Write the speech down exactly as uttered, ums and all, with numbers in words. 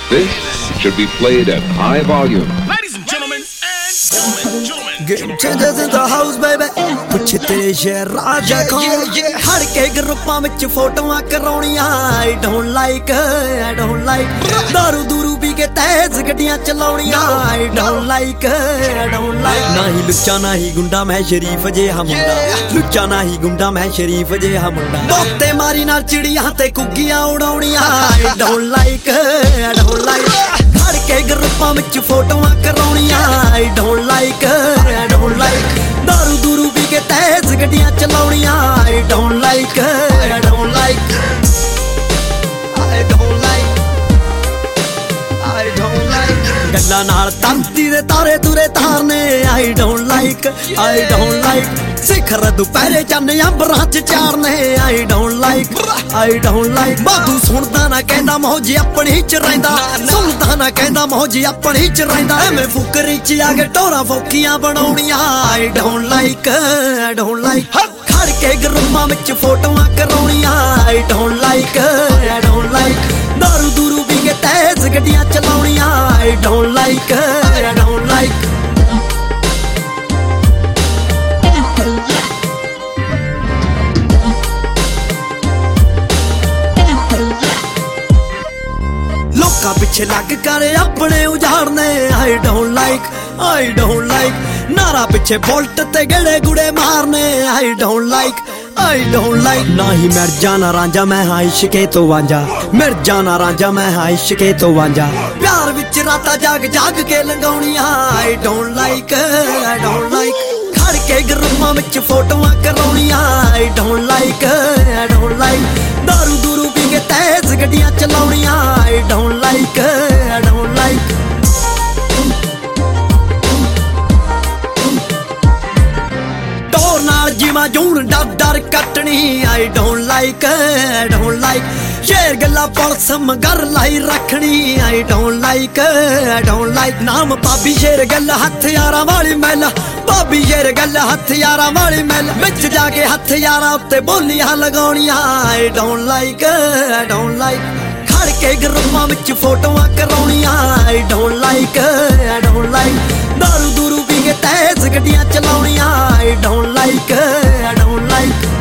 This should be played at high volume. Ladies and gentlemen, and gentlemen, Game changers in the house, baby. ਪੁੱਛ ਤੇਰੇ ਸ਼ਹਿਰ ਰਾਜਾ ਕੌਣ ਹੜ ਕੇ ਗਰੁੱਪਾਂ ਵਿੱਚ ਫੋਟੋਆਂ ਕਰਾਉਣੀਆਂ I don't like, I don't like ਦਾਰੂ ਦੂਰੂ ਪੀ ਕੇ ਤੇਜ਼ ਗੱਡੀਆਂ ਚਲਾਉਣੀਆਂ I don't like, I don't like ਨਾ ਹੀ ਲੁੱਚਾ ਨਾ ਹੀ ਗੁੰਡਾ ਮੈਂ ਸ਼ਰੀਫ ਜਿਹਾ ਮੁੰਡਾ ਲੁੱਚਾ ਨਾ ਹੀ ਗੁੰਡਾ ਮੈਂ ਸ਼ਰੀਫ ਜਿਹਾ ਮੁੰਡਾ ਦੋਤੇ ਮਾਰੀ ਨਾਲ ਚਿੜੀਆਂ ਤੇ ਕੁੱਗੀਆਂ ਉਡਾਉਣੀਆਂ I don't like, I don't like ਹੜ ਕੇ ਗਰੁੱਪਾਂ ਵਿੱਚ ਫੋਟੋਆਂ ਕਰਾਉਣੀਆਂ I don't like, I don't like ਦਾਰੂ ਦੂਰੂ ਪੀ ਕੇ ਤੇਜ਼ ਗੱਡੀਆਂ ਚਲਾਉਣੀਆਂ I don't like, I don't like I don't like I don't like ਗੱਲਾਂ ਨਾਲ ਤੰਤੀ ਦੇ ਤਾਰੇ ਤੁਰੇ ਤਾਰਨੇ I don't like, I don't like ਸਿਖਰ ਦੁਪਹਿਰੇ ਚੰਨ ਅੰਬਰਾਂ ਚ ਚਾਰਨੇ I don't like, I don't like ਬਾਦੂ ਸੁਣਦਾ ਨਾ ਕਹਿੰਦਾ ਮੌਜ ਆਪਣੀ ਚ ਰਹਿੰਦਾ ਸੁਣਦਾ ਨਾ ਕਹਿੰਦਾ ਮੌਜ ਆਪਣੀ ਚ ਰਹਿੰਦਾ ਐਵੇਂ ਫੁਕਰੀ ਚ ਆ ਕੇ ਟੋਰਾ ਫੋਕੀਆਂ ਬਣਾਉਣੀਆਂ I don't like, I don't like ਖੜ ਕੇ ਗਰੁੱਪਾਂ ਵਿੱਚ ਫੋਟੋਆਂ ਕਰਾਉਣੀਆਂ I don't like, I don't like ਦਾਰੂ ਦੂਰੂ ਪੀ ਕੇ ਤੇਜ਼ ਗੱਡੀਆਂ ਚਲਾਉਣੀਆਂ I don't like, I don't like ਲੋਕਾਂ ਪਿੱਛੇ ਲੱਗ ਕਰ ਆਪਣੇ ਉਜਾੜਨੇ I don't like, I don't like ਨਾਰਾ ਪਿੱਛੇ ਬੁਲਟ ਤੇ ਗੜੇ ਗੁੜੇ ਮਾਰਨੇ I don't like, I don't like ਨਾ ਹੀ ਮਿਰਜਾ ਨਾ ਰਾਂਝਾ ਮੈਂ ਹਾਂ ਇਸ਼ਕੇ ਤੋਂ ਵਾਂਝਾ ਮਿਰਜਾ ਨਾ ਰਾਂਝਾ ਮੈਂ ਹਾਂ ਇਸ਼ਕੇ ਤੋਂ ਵਾਂਝਾ ਪਿਆਰ ਵਿੱਚ ਰਾਤਾਂ ਜਾਗ ਜਾਗ ਕੇ ਲੰਘਾਉਣੀਆਂ I don't like, I don't like ਖੜ ਕੇ ਗਰੁੱਪਾਂ ਵਿੱਚ ਫੋਟੋਆਂ ਕਰਾਉਣੀਆਂ I don't like, I don't like ਦਾਰੂ ਦੂਰੂ ਪੀ ਕੇ ਤੇਜ਼ ਗੱਡੀਆਂ ਚਲਾਉਣੀਆਂ I don't like, I don't like ਟੋਰ ਨਾਲ ਜਿਵਾ ਜੂਣ ਡਰ ਡਰ ਕੱਟਣੀ I don't like, I don't like ਸ਼ੇਰ ਗੱਲਾਂ ਪੁਲਿਸ ਮਗਰ ਲਾਈ ਰੱਖਣੀ I don't like, I don't like ਨਾਮ ਭਾਬੀ ਸ਼ੇਰ ਗੱਲ ਹਥਿਆਰਾਂ ਵਾਲੀ ਮੈਲਾ ਭਾਬੀ ਸ਼ੇਰ ਗੱਲ ਹਥਿਆਰਾਂ ਵਾਲੀ ਮੈਲਾ ਵਿੱਚ ਜਾ ਕੇ ਹਥਿਆਰਾਂ ਉੱਤੇ ਬੋਲੀਆਂ ਲਗਾਉਣੀਆਂ I don't like, I don't like ਖੜ ਕੇ ਗਰੁੱਪਾਂ ਵਿੱਚ ਫੋਟੋਆਂ ਕਰਾਉਣੀਆਂ I don't like, I don't like ਦਾਰੂ ਦੂਰੂ ਪੀ ਕੇ ਤੇਜ਼ ਗੱਡੀਆਂ ਚਲਾਉਣੀਆਂ I don't like, I don't like